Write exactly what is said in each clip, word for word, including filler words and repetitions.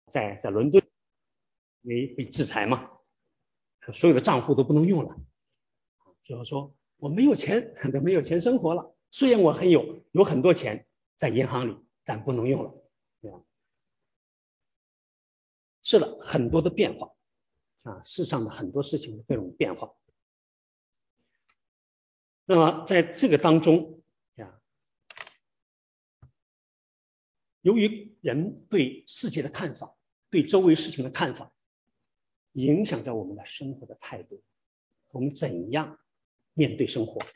在在伦敦，因为被制裁嘛，所有的账户都不能用了，最后说我没有钱，都没有钱生活了。虽然我很有有很多钱在银行里，但不能用了，对吧？是的，很多的变化啊，世上的很多事情的各种变化。那么在这个当中呀，由于人对世界的看法，对周围事情的看法，影响着我们的生活的态度，我们怎样面对生活。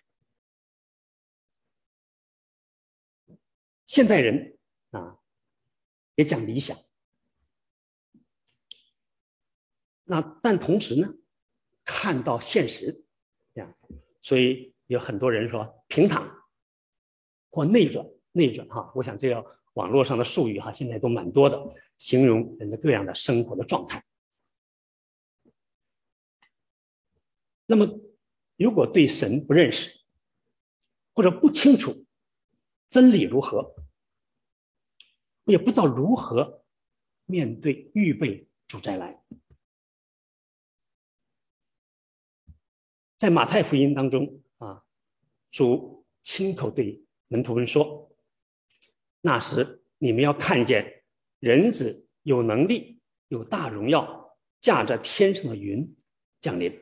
现代人啊，也讲理想，那但同时呢，看到现实呀，所以有很多人说平躺或内转，内转哈，我想这个网络上的术语哈，现在都蛮多的，形容人的各样的生活的状态。那么，如果对神不认识，或者不清楚真理如何，也不知道如何面对预备主再来。在马太福音当中啊，主亲口对门徒们说：“那时你们要看见人子有能力、有大荣耀，驾着天上的云降临。”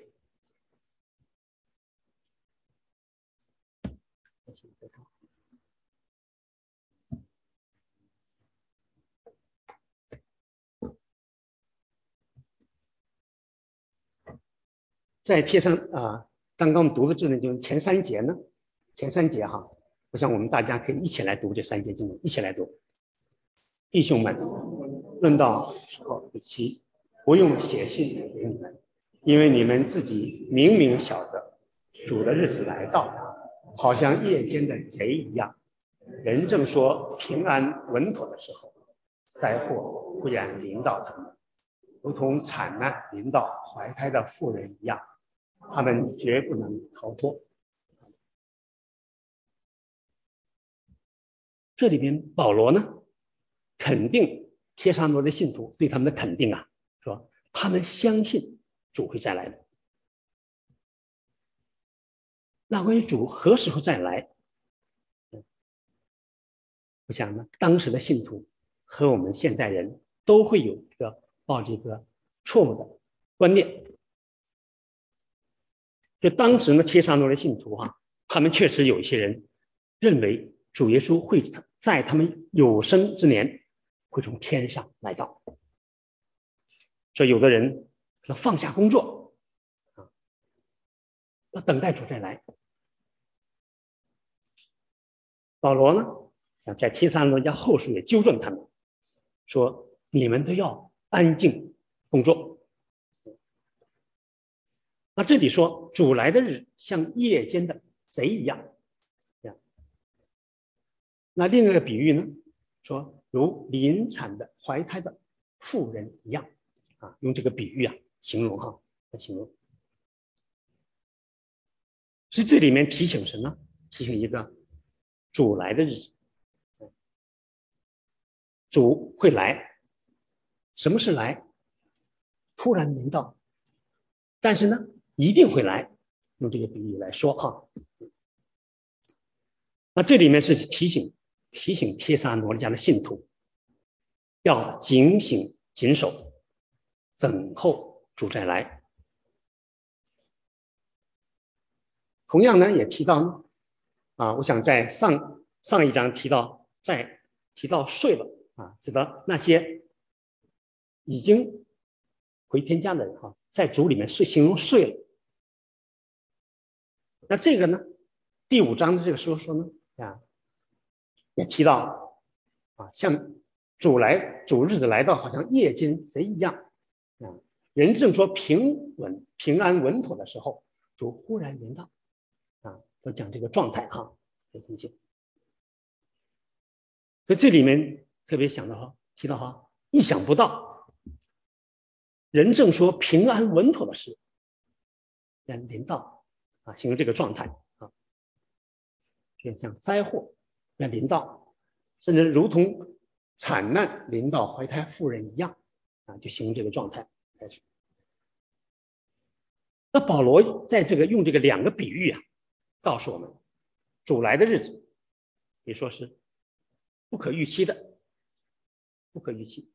在贴上啊，刚刚我们读的这呢，就是前三节呢，前三节哈，我想我们大家可以一起来读这三节经文，一起来读。弟兄们，论到时候日期，不用写信给你们，因为你们自己明明晓得，主的日子来到，好像夜间的贼一样。人正说平安稳妥的时候，灾祸忽然临到他们，如同惨难临到怀胎的妇人一样，他们绝不能逃脱。这里边保罗呢，肯定帖撒罗的信徒对他们的肯定啊，说他们相信主会再来的。那关于主何时候再来，我想呢，当时的信徒和我们现代人都会有一个抱着一个错误的观念。就当时呢，帖撒罗的信徒哈、啊，他们确实有一些人认为主耶稣会在他们有生之年会从天上来到，所以有的人放下工作啊，要等待主再来。保罗呢，想在帖撒罗尼迦后书也纠正他们，说你们都要安静工作。那这里说主来的日像夜间的贼一样，那另一个比喻呢，说如临产的怀胎的妇人一样啊，用这个比喻啊形容哈，来形容。所以这里面提醒什么？提醒一个主来的日子，主会来。什么是来？突然临到，但是呢，一定会来。用这个比喻来说哈。那这里面是提醒提醒帖撒罗尼迦的信徒要警醒谨守，等候主再来。同样呢，也提到啊，我想在上上一章提到，在提到睡了啊，指的那些已经回天家的人哈，在主里面睡，形容睡了。那这个呢，第五章的这个说说呢啊，也提到啊，像主来主日子来到，好像夜间贼一样啊，人正说平稳平安稳妥的时候，主忽然临到啊，都讲这个状态哈，很清晰。所以这里面特别想到哈，提到哈，意想不到，人正说平安稳妥的事，然临到啊，形容这个状态啊，就像灾祸要临到，甚至如同惨难临到怀胎妇人一样啊，就形容这个状态开始。那保罗在这个用这个两个比喻啊，告诉我们，主来的日子，可以说是不可预期的，不可预期。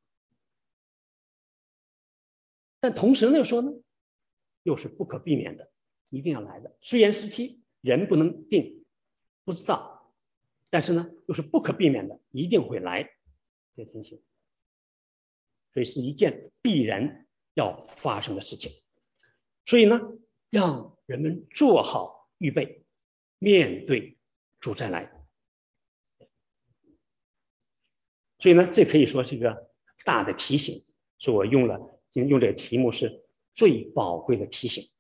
但同时呢，又说呢，又是不可避免的，一定要来的。虽然时期人不能定，不知道，但是呢，又是不可避免的，一定会来。这个情形，所以是一件必然要发生的事情。所以呢，让人们做好预备，面对主再来。所以呢，这可以说是一个大的提醒，所以我用了用这个题目是最宝贵的提醒。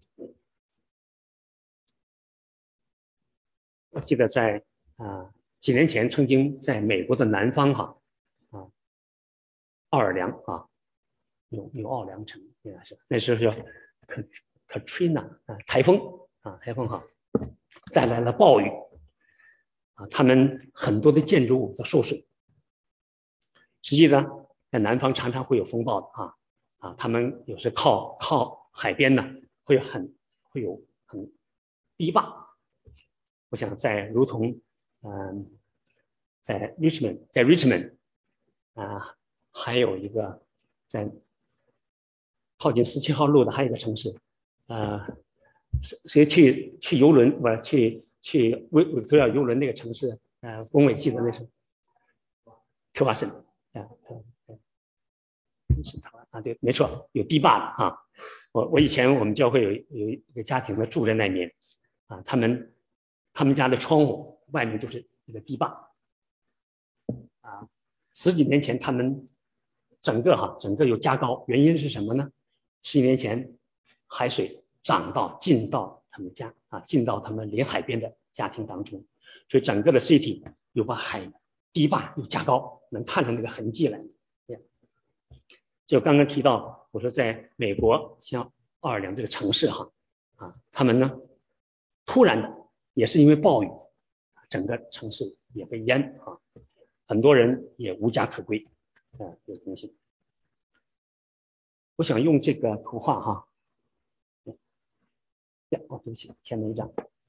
我记得在啊、呃、几年前，曾经在美国的南方哈啊奥尔良啊纽纽奥良城应该是那时候叫 Katrina 啊台风啊台风哈带来了暴雨啊，他们很多的建筑物都受损。实际呢，在南方常常会有风暴的啊啊，他们有时靠靠海边呢，会很会有很堤坝。我想在如同嗯、呃，在 Richmond 在 Richmond 啊、呃，还有一个在靠近十七号路的还有一个城市，呃，谁去去游轮不去去维维多利亚游轮那个城市，呃，龚伟记得那是科瓦森啊。是啊，对，没错，有堤坝的啊。我我以前我们教会有有一个家庭的住在那边啊，他们他们家的窗户外面就是一个堤坝啊。十几年前他们整个哈整个有加高，原因是什么呢？十几年前海水涨到进到他们家啊，进到他们临海边的家庭当中，所以整个的 city 又把海堤坝又加高，能看出那个痕迹来。就刚刚提到，我说在美国像奥尔良这个城市哈啊，他们呢突然的也是因为暴雨，整个城市也被淹啊，很多人也无家可归啊，有情形。我想用这个图画哈，哦，对不起，前面一张。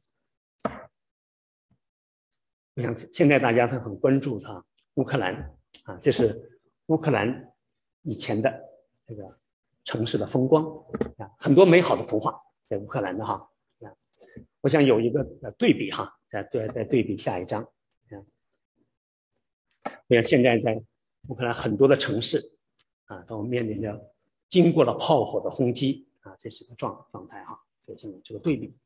我想现在大家都很关注哈乌克兰啊，这是乌克兰以前的这个城市的风光啊，很多美好的图画在乌克兰的哈啊，我想有一个对比哈，再对再对比下一张啊，我想现在在乌克兰很多的城市啊，都面临着经过了炮火的轰击啊，这是个状状态哈，这这个对比。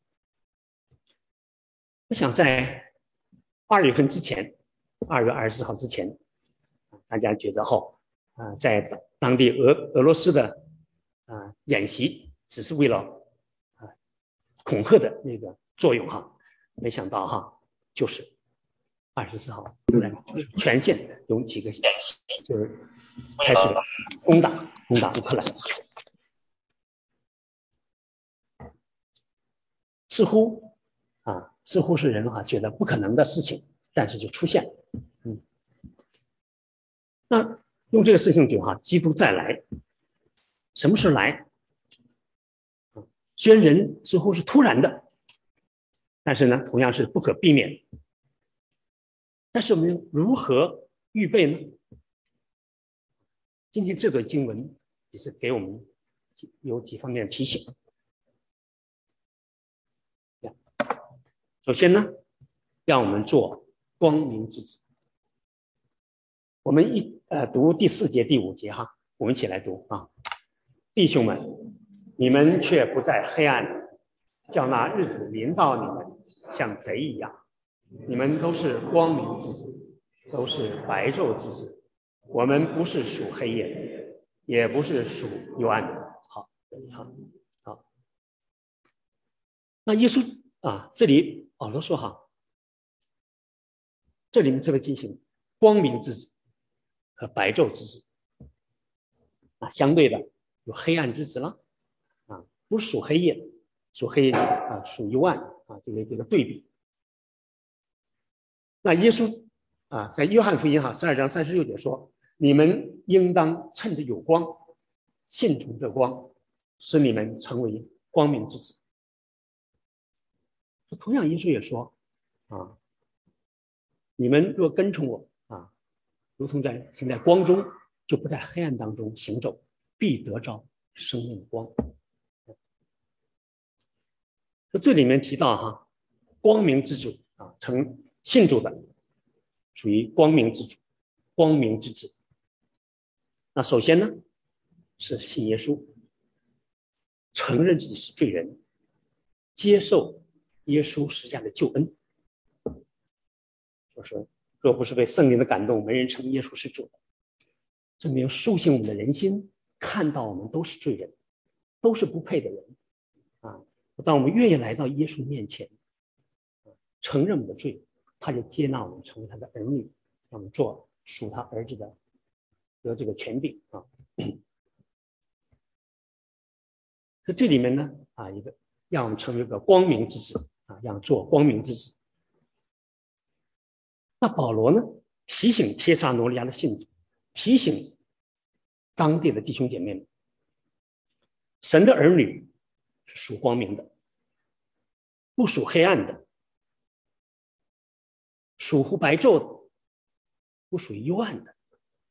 我想在二月份之前，二月二十四号之前，大家觉得后啊，在当地俄俄罗斯的啊演习只是为了啊恐吓的那个作用哈，没想到哈，就是二十四号突然全线有几个就是开始攻打攻打乌克兰，似乎啊似乎是人哈觉得不可能的事情，但是就出现，嗯，那用这个事情就哈，基督再来，什么时候来？虽然人似乎是突然的，但是呢，同样是不可避免。但是我们如何预备呢？今天这段经文也是给我们有几方面的提醒。首先呢，让我们做光明之子。我们一呃读第四节、第五节哈，我们一起来读啊，弟兄们，你们却不在黑暗里，叫那日子临到你们，像贼一样。你们都是光明之子，都是白昼之子。我们不是属黑夜的，也不是属幽暗的。好，好，好。那耶稣啊，这里保罗说哈，这里面特别提醒光明之子和白昼之子啊，相对的有黑暗之子了啊，不是属黑夜的，属黑夜啊，属幽暗啊，这个这个对比。那耶稣啊，在约翰福音哈十二章三十六节说：“你们应当趁着有光， 信从这光，使你们成为光明之子。同样，耶稣也说啊，你们若跟从我啊，如同在行在光中，就不在黑暗当中行走，必得着生命的光。这里面提到哈，光明之主啊，成信主的属于光明之主，光明之子。那首先呢，是信耶稣，承认自己是罪人，接受耶稣十架的救恩。就说，若不是被圣灵的感动，没人称耶稣是主的。证明苏醒我们的人心，看到我们都是罪人，都是不配的人啊。当我们愿意来到耶稣面前，承认我们的罪，他就接纳我们成为他的儿女，让我们做属他儿子的得这个权柄啊。在这里面呢，啊，一个让我们成为一个光明之子啊，让做光明之子。那保罗呢，提醒帖撒罗尼迦的信徒，提醒当地的弟兄姐妹们，神的儿女是属光明的，不属黑暗的，属乎白昼的，不属于幽暗的。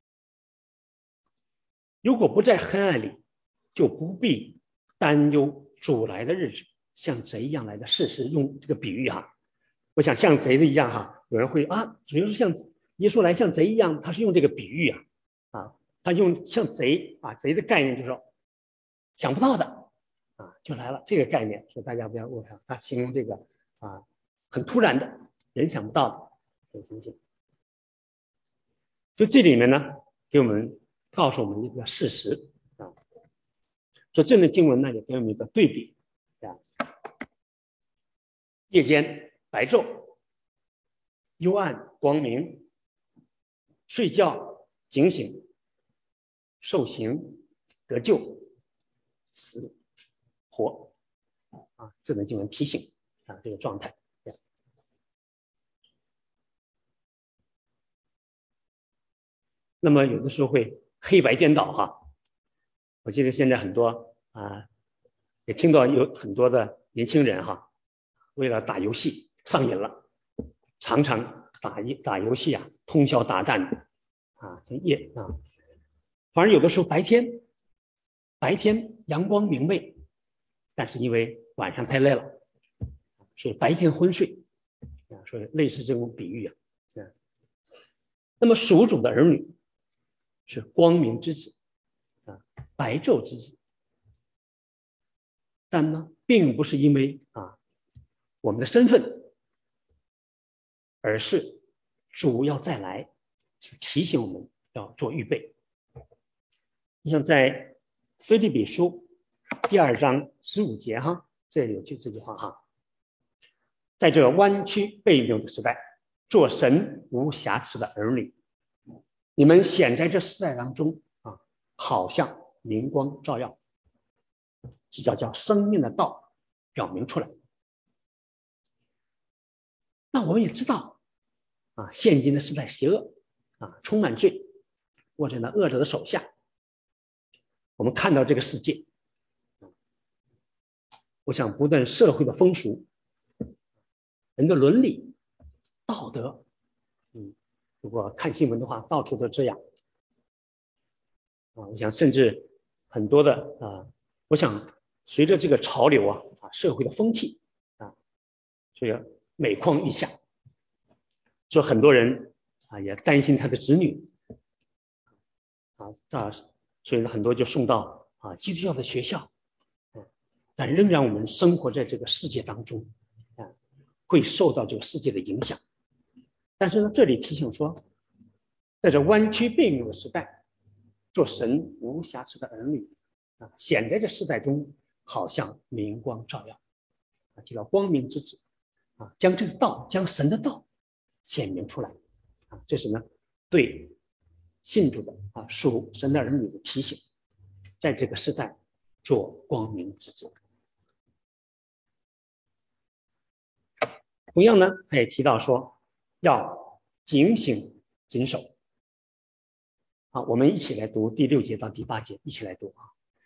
如果不在黑暗里，就不必担忧主来的日子像贼一样来的事实。用这个比喻哈，我想像贼的一样哈，有人会啊，比如说像耶稣来像贼一样，他是用这个比喻啊，啊，他用像贼啊，贼的概念就是说想不到的啊，就来了这个概念，所以大家不要误会，他形容这个啊很突然的，人想不到的，很新鲜。就这里面呢，给我们告诉我们一个事实啊，所以这段经文呢也给我们一个对比啊，夜间白昼，幽暗光明，睡觉警醒，受刑得救，死活啊，这段经文提醒啊这个状态。那么有的时候会黑白颠倒哈，我记得现在很多啊，也听到有很多的年轻人哈，为了打游戏上瘾了，常常打一打游戏啊，通宵达旦的啊，这夜啊，反而有的时候白天白天阳光明媚，但是因为晚上太累了，所以白天昏睡啊，所以类似这种比喻啊。那么属主的儿女是光明之子啊，白昼之子，但呢，并不是因为啊我们的身份，而是主要再来，是提醒我们要做预备。你像在腓立比书第二章十五节哈，这里有句这句话哈，在这弯曲悖谬的时代，做神无瑕疵的儿女，你们显在这时代当中啊，好像明光照耀，这叫叫生命的道表明出来。那我们也知道啊，现今的时代邪恶啊，充满罪，握在那恶者的手下。我们看到这个世界，我想不但社会的风俗、人的伦理、道德，嗯，如果看新闻的话，到处都这样啊。我想甚至很多的啊，我想随着这个潮流啊，啊，社会的风气啊，所以每况愈下，所以很多人啊也担心他的子女啊，啊，所以很多就送到啊基督教的学校，嗯，但仍然我们生活在这个世界当中，啊，会受到这个世界的影响。但是呢，这里提醒说，在这弯曲悖谬的时代，做神无瑕疵的儿女啊，显在这世代中好像明光照耀啊，提到光明之子啊，将这个道，将神的道显明出来啊，这是呢对信主的啊属神的儿女的提醒，在这个时代做光明之子。同样呢，他也提到说要警醒谨守。好，我们一起来读第六节到第八节，一起来读啊。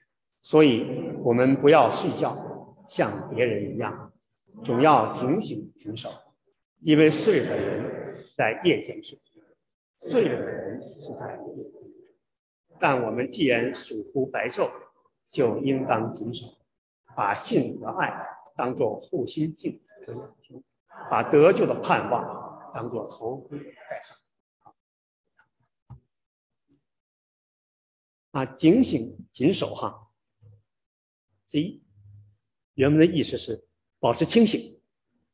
所以我们不要睡觉像别人一样，总要警醒谨守，因为睡的人在夜间睡，醉了的人是在夜间睡。但我们既然属乎白昼，就应当谨守，把信和爱当作护心镜和眼睛，把得救的盼望当作头盔戴上。啊，警醒谨守哈，这一原文的意思是保持清醒。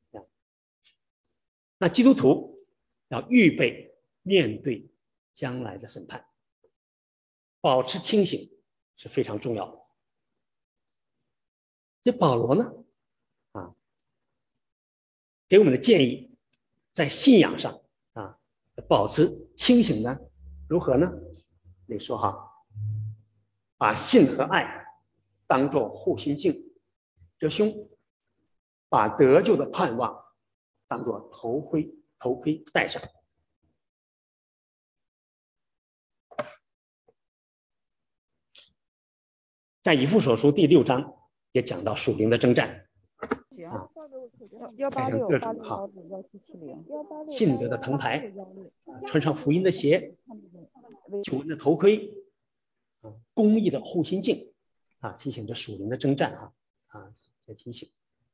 那基督徒要预备面对将来的审判，保持清醒是非常重要的。这保罗呢，啊，给我们的建议，在信仰上啊，保持清醒呢，如何呢？你说哈，把信和爱当作护心镜遮胸，把得救的盼望当作头盔头盔戴上。在以弗所书第六章也讲到属灵的征战。 行， 幺八六各种哈，信德的藤牌，穿上福音的鞋，救恩的头盔，啊，公义的护心镜，啊，提醒着属灵的征战啊啊，在提醒。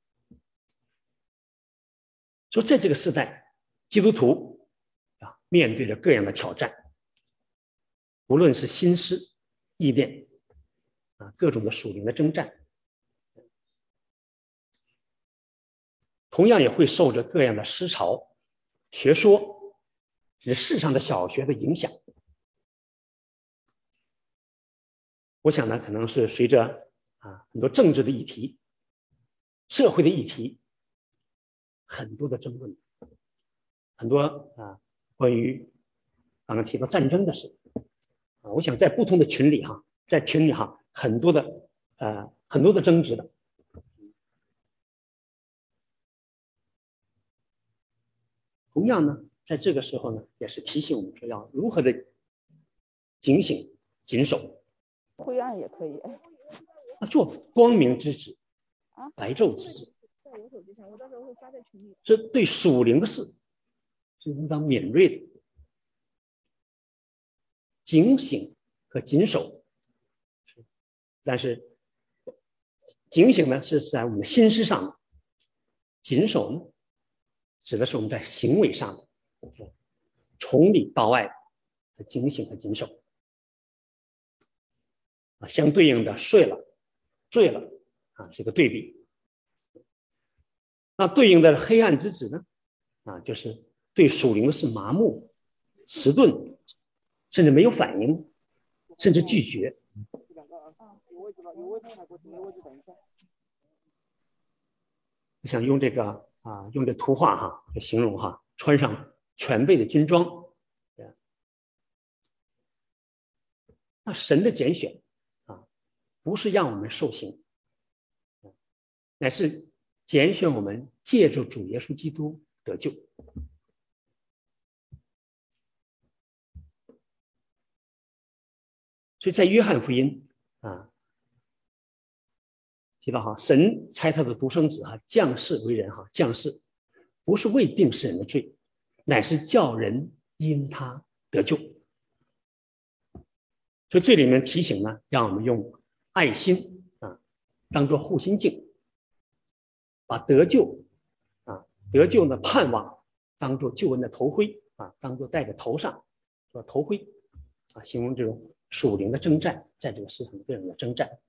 说在这个时代，基督徒啊，面对着各样的挑战，无论是心思、意念啊，各种的属灵的征战。同样也会受着各样的思潮、学说，是世上的小学的影响。我想呢，可能是随着啊很多政治的议题、社会的议题，很多的争论，很多啊关于刚刚提到战争的事啊，我想在不同的群里哈，在群里哈，很多的呃很多的争执的。同样呢，在这个时候呢，也是提醒我们说要如何的警醒、谨守。 灰暗也可以。 啊，做光明之子，白昼之子，是对属灵的事是应当敏锐的。警醒和谨守，但是警醒呢是在我们的心思上的，谨守呢指的是我们在行为上的，从里到外的警醒和谨守。啊，相对应的睡了、醉了啊，这个对比。那对应的黑暗之子呢，啊，就是对属灵的事麻木、迟钝，甚至没有反应，甚至拒绝。我想用这个啊，用这图画哈来形容哈，穿上全备的军装。那神的拣选啊，不是让我们受刑，乃是拣选我们借助主耶稣基督得救。所以在约翰福音啊提到哈，神差他的独生子哈降世为人哈，降世不是为定世人的罪，乃是叫人因他得救。所以这里面提醒呢，让我们用爱心啊当作护心镜，把得救啊得救的盼望当作救恩的头盔啊，当作戴在头上，说头盔啊，形容这种属灵的征战，在这个世上各种的征战。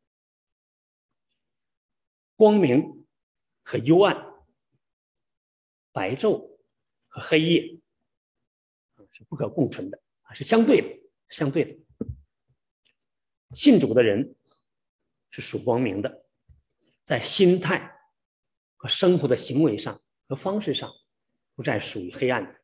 光明和幽暗，白昼和黑夜是不可共存的，是相对的，相对的。信主的人是属光明的，在心态和生活的行为上和方式上，不再属于黑暗的。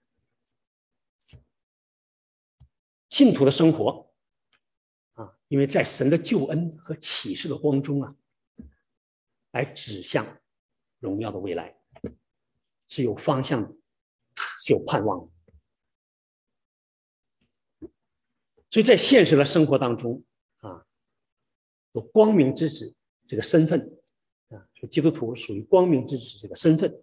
信徒的生活啊，因为在神的救恩和启示的光中啊，来指向荣耀的未来，是有方向的，是有盼望的。所以在现实的生活当中啊， 有光明之子这个身份啊，所以基督徒属于光明之子这个身份，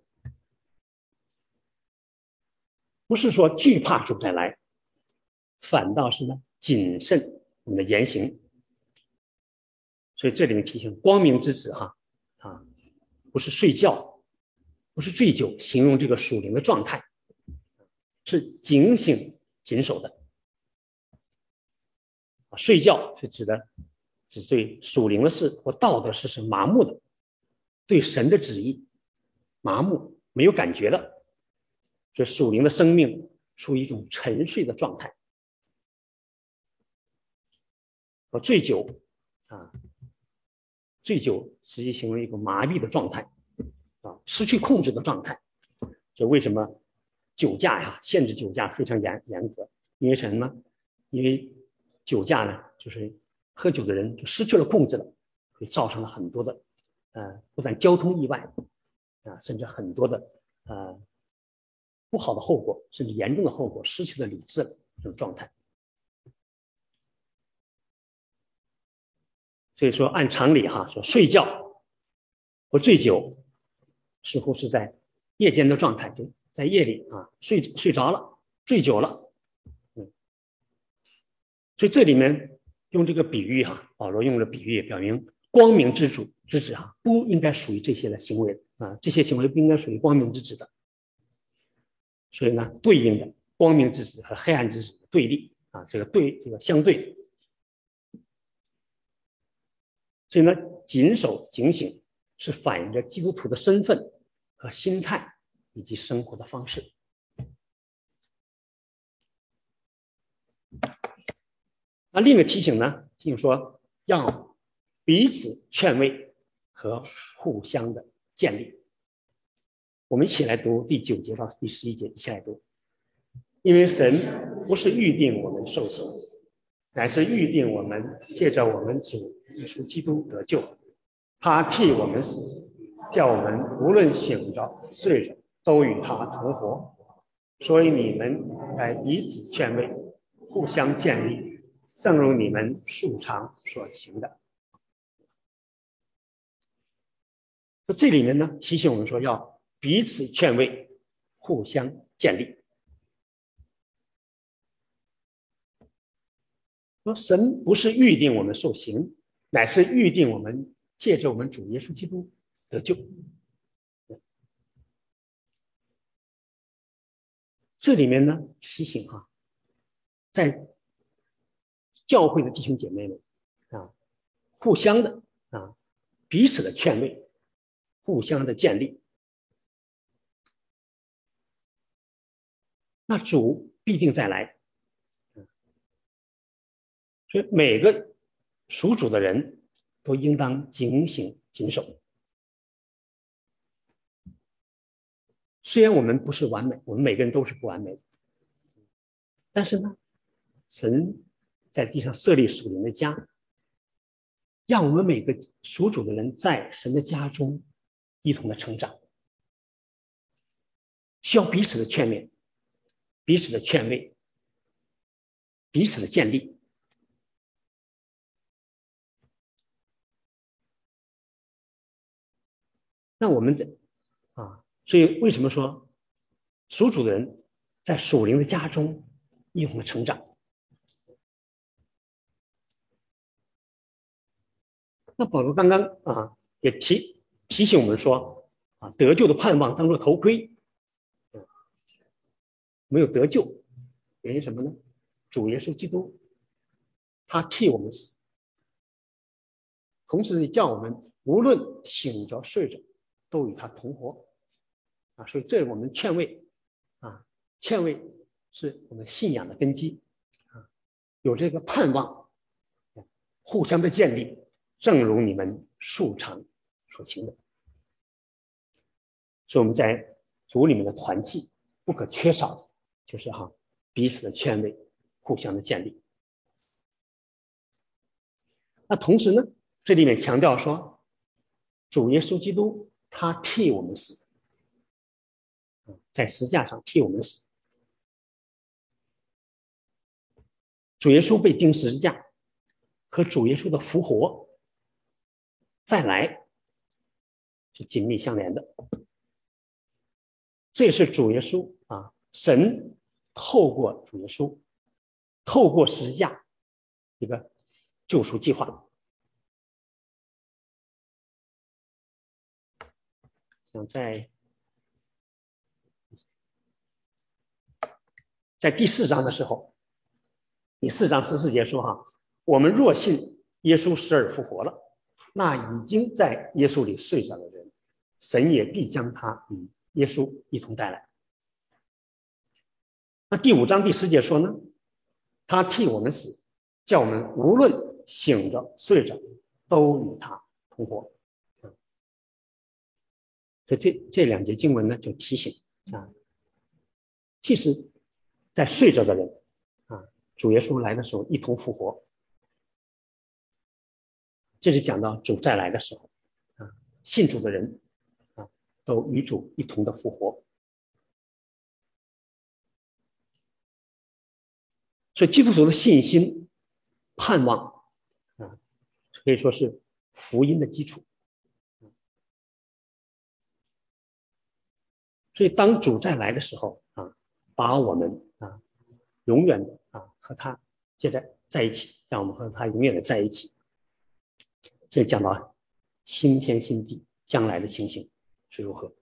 不是说惧怕主再来，反倒是呢谨慎我们的言行。所以这里面提醒光明之子哈啊，不是睡觉，不是醉酒，形容这个属灵的状态，是警醒谨守的。睡觉是指的指对属灵的事或道德事是麻木的，对神的旨意麻木没有感觉的，这属灵的生命处于一种沉睡的状态。和醉酒啊，醉酒实际形容一个麻痹的状态啊，失去控制的状态。这为什么酒驾呀，限制酒驾非常严严格？因为什么呢？因为酒驾呢，就是喝酒的人就失去了控制了，会造成了很多的呃，不但交通意外啊，甚至很多的呃不好的后果，甚至严重的后果，失去了理智了这种状态。所以说，按常理哈，说睡觉或醉酒，似乎是在夜间的状态，就在夜里啊睡睡着了，醉酒了，嗯，所以这里面用这个比喻哈，保罗用了比喻，表明光明之主之子哈不应该属于这些的行为啊，这些行为不应该属于光明之子的。所以呢，对应的光明之子和黑暗之子对立啊，这个对这个相对。所以呢，谨守警醒是反映着基督徒的身份和心态以及生活的方式。那另一个提醒呢，提醒说要彼此劝慰和互相的建立。我们一起来读第九节到第十一节，一起来读。因为神不是预定我们受刑，乃是预定我们借着我们主耶稣基督得救。他替我们死，叫我们无论醒着睡着都与他同活。所以你们该彼此劝慰，互相建立，正如你们素常所行的。这里面呢，提醒我们说要彼此劝慰，互相建立。说神不是预定我们受刑，乃是预定我们借着我们主耶稣基督得救。这里面呢，提醒哈、啊，在教会的弟兄姐妹们啊，互相的啊，彼此的劝慰，互相的建立。那主必定再来，所以每个属主的人都应当警醒谨守。虽然我们不是完美，我们每个人都是不完美的，但是呢，神在地上设立属灵的家，让我们每个属主的人在神的家中一同的成长，需要彼此的劝勉，彼此的劝慰，彼此的建立。那我们在啊，所以为什么说属主的人在属灵的家中一同的成长？那保罗刚刚啊也提提醒我们说啊，得救的盼望当作头盔，没有得救，原因什么呢？主耶稣基督他替我们死，同时也叫我们无论醒着睡着都与他同活啊，所以这我们劝慰啊，劝慰是我们信仰的根基啊，有这个盼望，互相的建立，正如你们素常所行的。所以我们在主里面的团契不可缺少的就是哈、啊、彼此的劝慰，互相的建立。那同时呢，这里面强调说，主耶稣基督他替我们死，在十字架上替我们死。主耶稣被钉十字架和主耶稣的复活再来是紧密相连的。这也是主耶稣啊，神透过主耶稣，透过十字架一个救赎计划。想在在第四章的时候，第四章十四节说哈，我们若信耶稣死而复活了，那已经在耶稣里睡着的人，神也必将他与耶稣一同带来。那第五章第十节说呢，他替我们死，叫我们无论醒着睡着，都与他同活。所以这这两节经文呢，就提醒啊，其实，在睡着的人啊，主耶稣来的时候一同复活。这是讲到主再来的时候啊，信主的人啊，都与主一同的复活。所以基督徒的信心、盼望啊，可以说是福音的基础。所以当主再来的时候啊，把我们啊永远的啊和他接着在一起，让我们和他永远的在一起。这讲到新天新地将来的情形是如何。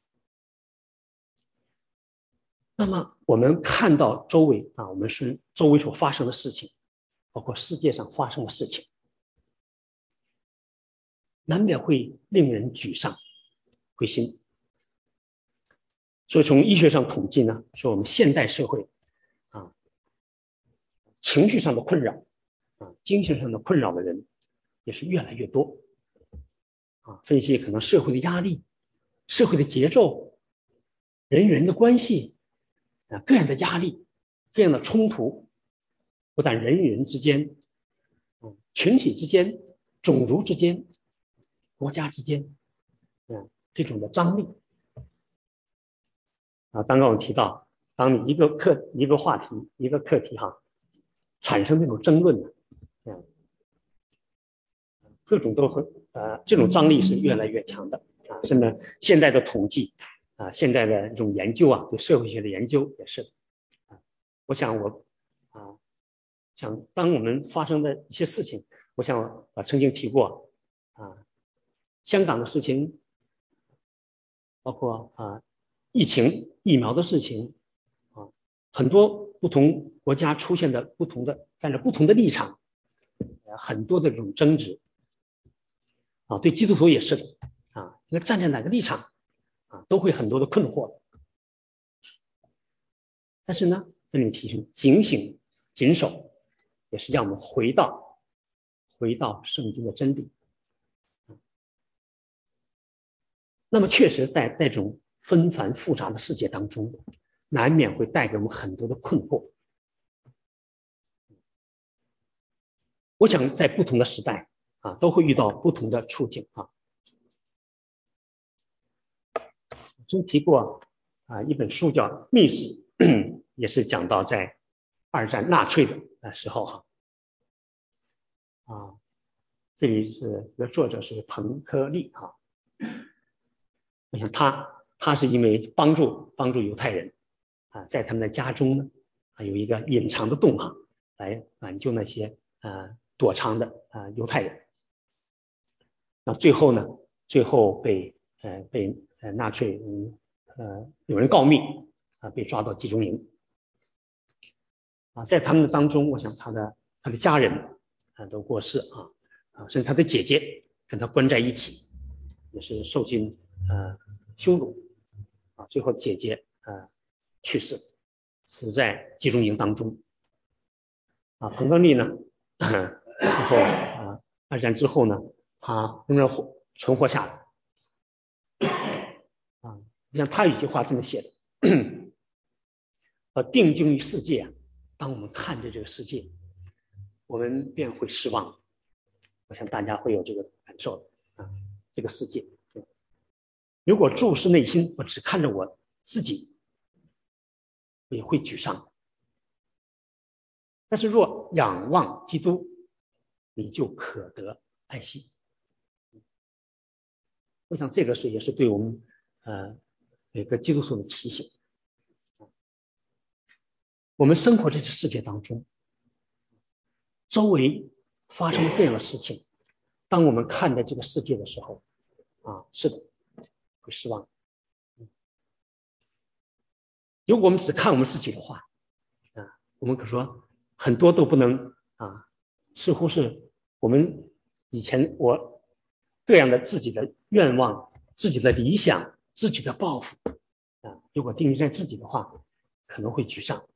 那么我们看到周围啊，我们是周围所发生的事情，包括世界上发生的事情，难免会令人沮丧、灰心。所以从医学上统计呢，说我们现代社会啊，情绪上的困扰啊，精神上的困扰的人也是越来越多啊。分析可能社会的压力、社会的节奏、人与人的关系啊，各样的压力、这样的冲突，不但人与人之间、嗯、群体之间、种族之间、国家之间，嗯，这种的张力。啊，刚刚我提到，当你一个课、一个话题、一个课题哈，产生这种争论呢，嗯，各种都很呃，这种张力是越来越强的啊。甚至现在的统计啊，现在的这种研究啊，对社会学的研究也是啊。我想我啊，想当我们发生的一些事情，我想我曾经提过啊，香港的事情，包括啊。疫情、疫苗的事情啊，很多不同国家出现的不同的站着不同的立场，很多的这种争执啊，对基督徒也是的啊，应该站在哪个立场啊，都会很多的困惑。但是呢，这里提醒警醒、谨守，也是让我们回到回到圣经的真理。那么，确实在在这种纷繁复杂的世界当中，难免会带给我们很多的困惑。我想在不同的时代啊，都会遇到不同的处境啊。曾提过啊，一本书叫《密室》，也是讲到在二战纳粹的时候哈。啊，这里是一个作者是彭科利哈。我想他他是因为帮助帮助犹太人啊，在他们的家中呢啊有一个隐藏的洞哈，来挽救那些啊躲藏的啊犹太人。那最后呢，最后被呃被呃纳粹嗯呃有人告密啊，被抓到集中营啊，在他们的当中，我想他的他的家人啊都过世啊啊，甚至他的姐姐跟他关在一起，也是受尽呃羞辱啊，最后姐姐呃去世，死在集中营当中啊。彭德利呢，然后啊二战之后呢，他仍然活存活下来啊。你像他有一句话这么写的：呃，定睛于世界啊，当我们看着这个世界，我们便会失望。我想大家会有这个感受的啊，这个世界。如果注视内心，我只看着我自己，我也会沮丧。但是若仰望基督，你就可得安息。 我想这个是也是对我们呃每个基督徒的提醒。我们生活在这世界当中，周围发生了各样的事情，当我们看待这个世界的时候，啊，是的，会失望。如果我们只看我们自己的话，啊，我们可说很多都不能啊，似乎是我们以前我各样的自己的愿望、自己的理想、自己的抱负啊，如果定义在自己的话，可能会沮丧。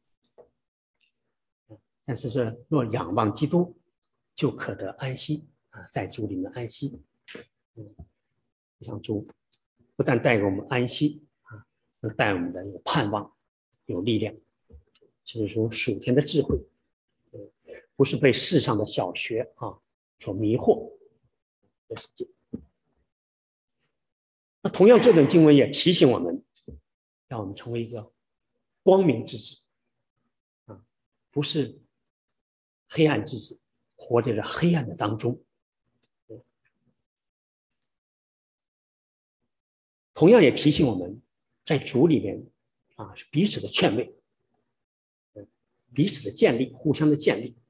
但是是若仰望基督，就可得安息啊，在主里面安息。嗯，想主不但带给我们安息啊，能带我们的有盼望、有力量，就是说属天的智慧，不是被世上的小学啊所迷惑的世界。那同样，这本经文也提醒我们，让我们成为一个光明之子啊，不是黑暗之子，活在这黑暗的当中。同样也提醒我们，在主里面啊，是彼此的劝慰，彼此的建立，互相的建立。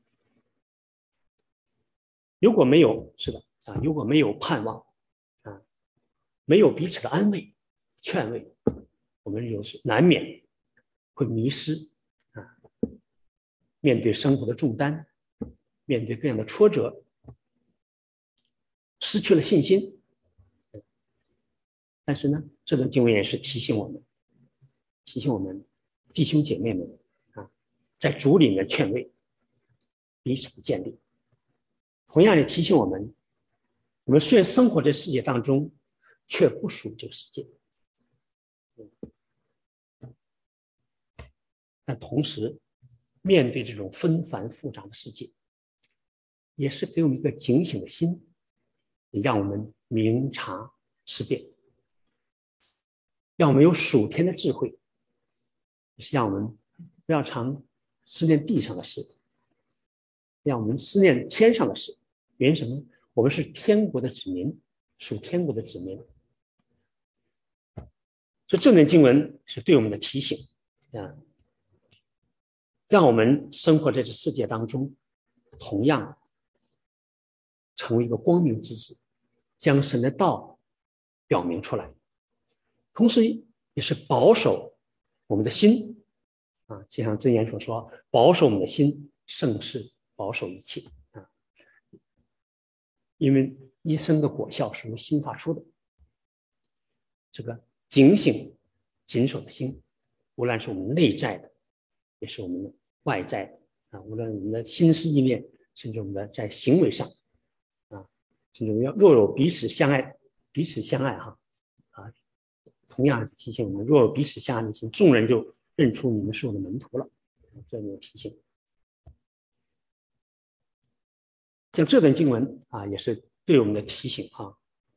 如果没有，是的啊，如果没有盼望啊，没有彼此的安慰、劝慰，我们有时难免会迷失啊。面对生活的重担，面对各样的挫折，失去了信心。但是呢，这段经文也是提醒我们，提醒我们弟兄姐妹们啊，在主里面劝慰，彼此的建立。同样也提醒我们，我们虽然生活在世界当中，却不属这个世界。但同时，面对这种纷繁复杂的世界，也是给我们一个警醒的心，也让我们明察思辨，让我们有属天的智慧，是让我们不要常思念地上的事，让我们思念天上的事。原因什么？我们是天国的子民，属天国的子民。所以这段经文是对我们的提醒啊，让我们生活在这世界当中，同样成为一个光明之子，将神的道表明出来，同时也是保守我们的心啊，就像箴言所说，保守我们的心，胜似保守一切啊。因为一生的果效是由心发出的，这个警醒、谨守的心，无论是我们内在的，也是我们的外在的啊，无论我们的心思意念，甚至我们的在行为上啊，甚至我们要若有彼此相爱，彼此相爱哈啊，同样提醒我们，若有彼此相爱的心，众人就认出你们是我的门徒了。这有提醒。像这段经文啊，也是对我们的提醒啊。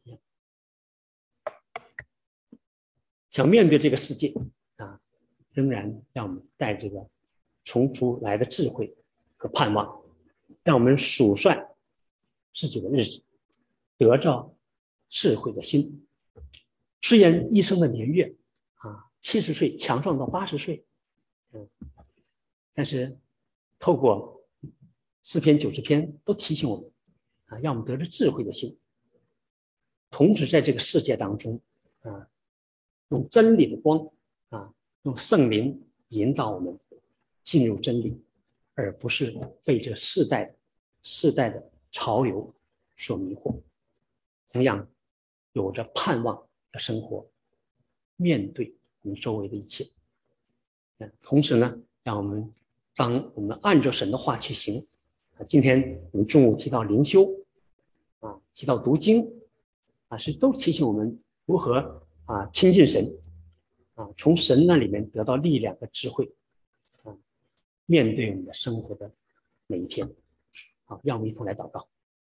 想面对这个世界啊，仍然让我们带这个从主来的智慧和盼望，让我们数算自己的日子，得着智慧的心。虽然一生的年月啊，七十岁强壮到八十岁，嗯，但是透过诗篇九十篇都提醒我们啊，让我们得着智慧的心，同时在这个世界当中啊，用真理的光啊，用圣灵引导我们进入真理，而不是被这世代的世代的潮流所迷惑。同样有着盼望的生活，面对我们周围的一切。同时呢，让我们当我们按照神的话去行。今天我们中午提到灵修啊，提到读经啊，是都提醒我们如何啊亲近神啊，从神那里面得到力量和智慧啊，面对我们的生活的每一天。好，让我们一同来祷告。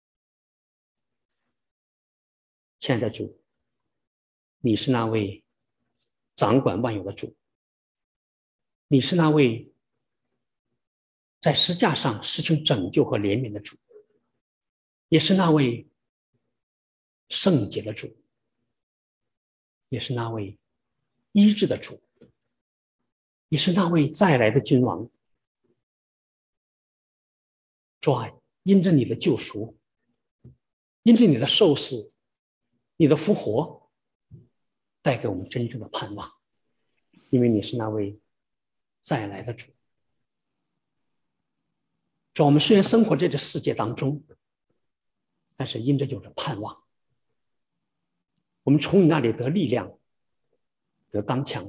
亲爱的主，你是那位掌管万有的主，你是那位在十架上实行拯救和怜悯的主，也是那位圣洁的主， 也是那位医治的主，也是那位再来的君王。主啊，因着你的救赎，因着你的受死，你的复活，带给我们真正的盼望，因为你是那位再来的主。主，我们虽然生活在这世界当中，但是因着有着盼望，我们从你那里得力量，得刚强，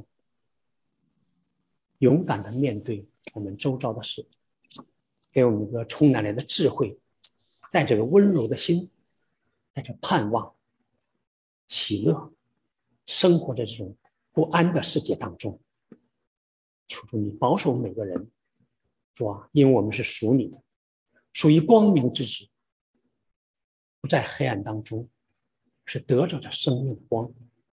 勇敢的面对我们周遭的事，给我们一个从哪来的智慧，带着个温柔的心，带着盼望、喜乐，生活在这种不安的世界当中。求主你保守每个人，主啊，因为我们是属你的，属于光明之子，不在黑暗当中，是得着这生命的光。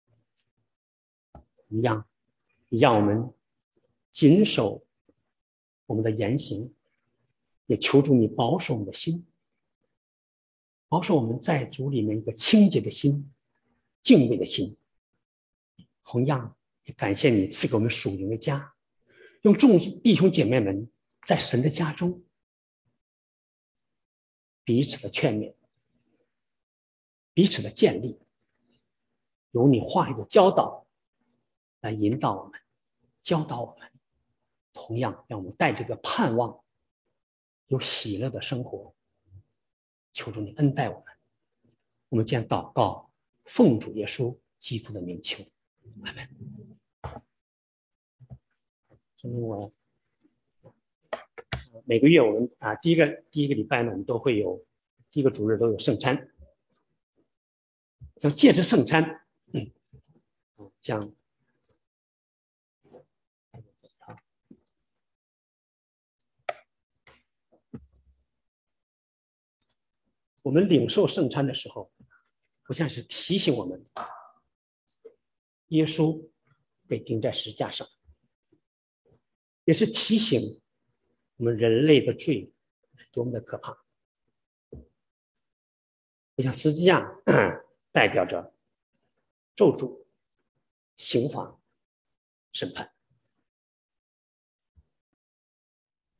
同样，让我们谨守我们的言行，也求主你保守我们的心，保守我们在主里面一个清洁的心、敬畏的心。同样，也感谢你赐给我们属灵的家，用众弟兄姐妹们在神的家中彼此的劝勉，彼此的建立，有你话语的教导来引导我们，教导我们。同样让我们带着个盼望，有喜乐的生活。求主你恩待我们，我们将祷告奉主耶稣基督的名求，阿们。今天我每个月我们啊第一个第一个礼拜呢，我们都会有第一个主日都有圣餐，像借着圣餐，嗯，像我们领受圣餐的时候，不像是提醒我们，耶稣被钉在十字架上，也是提醒我们人类的罪是多么的可怕。就像十字架代表着咒诅、刑罚、审判，